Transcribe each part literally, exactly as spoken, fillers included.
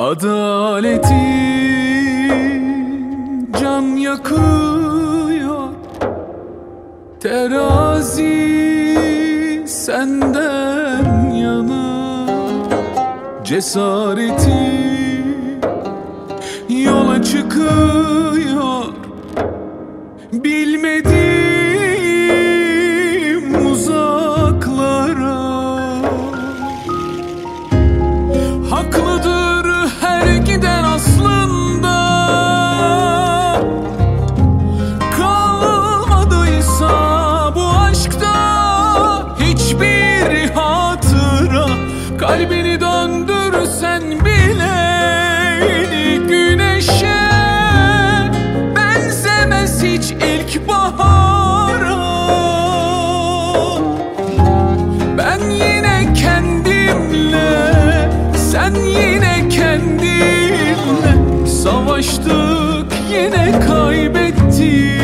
Adaleti can yakıyor, terazi senden yana. Cesareti yola çıkıyor, bilmediğim uzaklara. Haklıdır her giden aslında, kalmadıysa bu aşkta hiçbir hatıra. Kalbini döndürsen bile güneşe benzemez hiç ilkbahara. Ben yine kendimle, sen yine kendinle savaştık, yine kaybettik.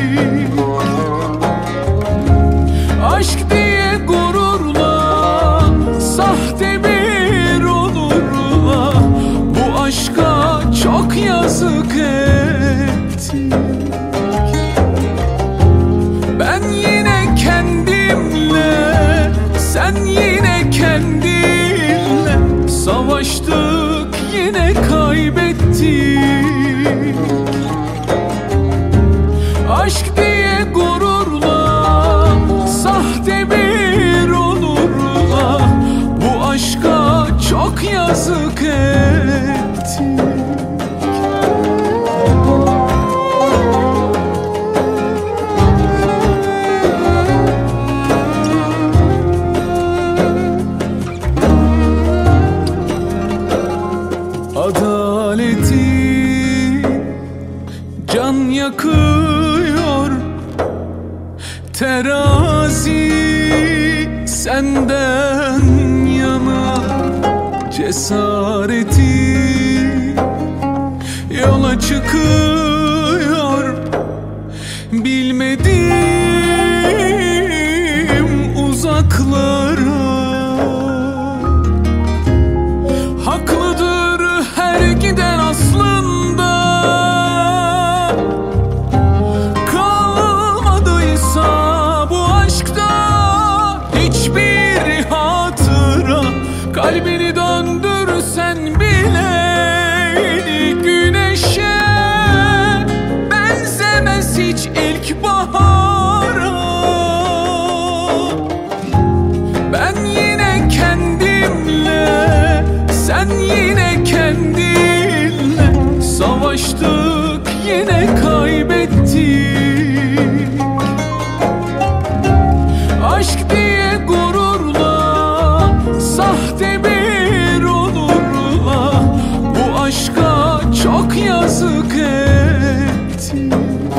Aşk diye gururla, sahte bir onurla bu aşka çok yazık ettik. Ben yine kendimle, sen yine kendinle savaştık, yine kaybettik. Aşk diye gururla, sahte bir onurla bu aşka çok yazık ettik. Adaleti can yakıyor, terazi senden yana. Cesareti yola çıkıyor, bilmediğim uzaklara. Haklıdır her giden aslında, kalmadıysa bu aşkta hiçbir hatıra. Kalbini döndürsen bile güneşe benzemez hiç ilkbahara. Ben yine kendimle, sen yine kendinle savaştık, yine kaybettik. Aşk diye gururla, sahte bir onurla bu aşka çok yazık ettik.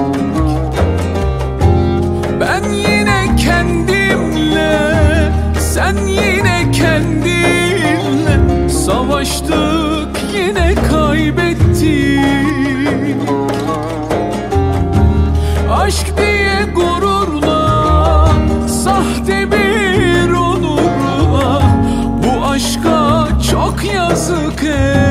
Ben yine kendimle, sen yine kendinle savaştık, yine kaybettik. Aşk diye gururla, sahte bir onurla bu aşka çok yazık ettik.